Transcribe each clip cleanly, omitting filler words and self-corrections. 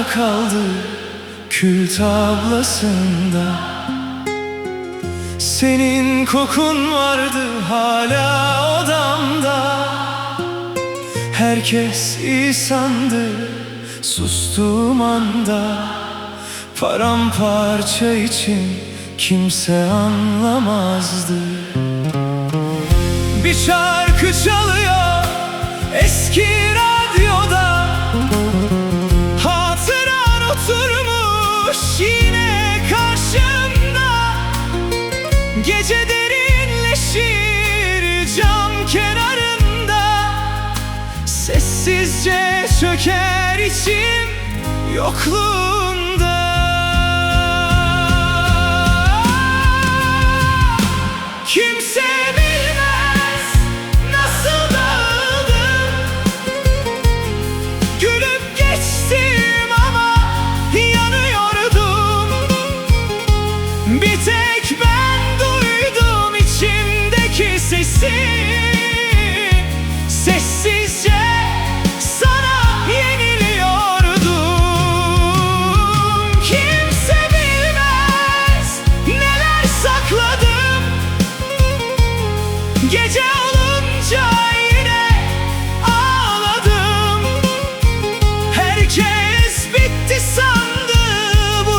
kaldı kül tablasında. Senin kokun vardı hala odamda. Herkes iyi sandı sustuğum anda. Paramparça için kimse anlamazdı. Bir şarkı çalıyor eski radyoda. Hatıran oturmuş yine karşımda. Gece derinleşir cam kenarında. Sessizce çöker içim yokluğunda. Kimse bilmez nasıl dağıldım. Gülüp geçtim ama yanıyordum. Bir tek ben duydum içimdeki sesi. Sessizce sana yeniliyordum. Kimse bilmez neler sakladım. Gece olunca yine ağladım. Herkes bitti sandı bu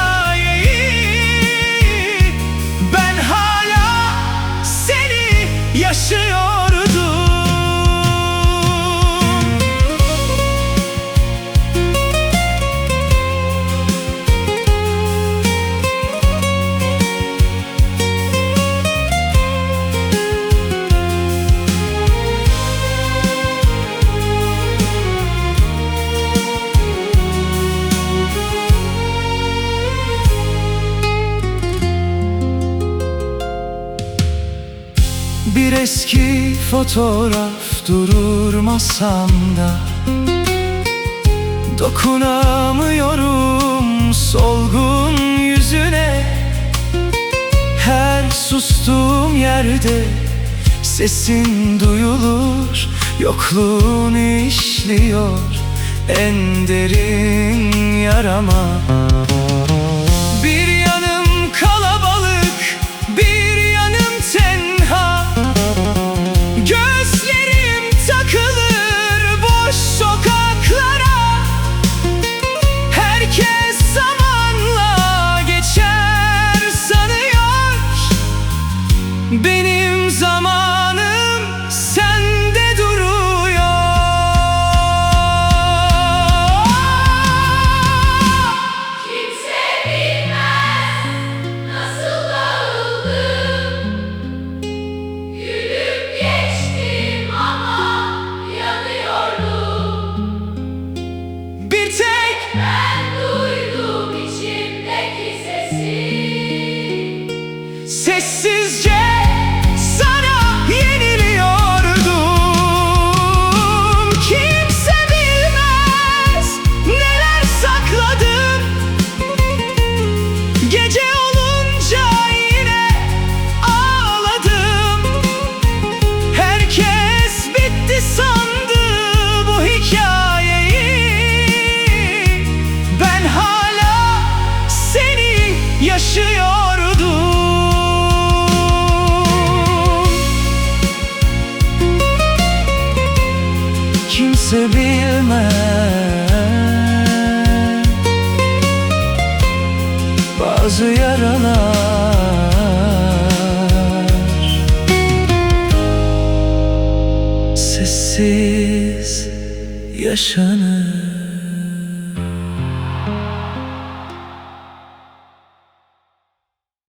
hikayeyi. Ben hala seni yaşıyordum. Bir eski fotoğraf durur masamda. Dokunamıyorum solgun yüzüne. Her sustuğum yerde sesin duyulur. Yokluğun işliyor en derin yarama. Bir yanım kalabalık, bir yanım tenha. Gözlerim takılır boş sokaklara. Herkes zamanla geçer sanıyor. Benim zamanım sende duruyor. Kimse bilmez nasıl dağıldım. Gülüp geçtim ama yanıyordum. Bir tek Ben duydum içimdeki sesi. sessizce sana yeniliyordum. Kimse bilmez neler sakladım. Gece olunca yine ağladım. Herkes bitti sandı bu hikayeyi. Ben hala seni yaşıyordum. Kimse bilmez bazı yaralar sessiz yaşanır.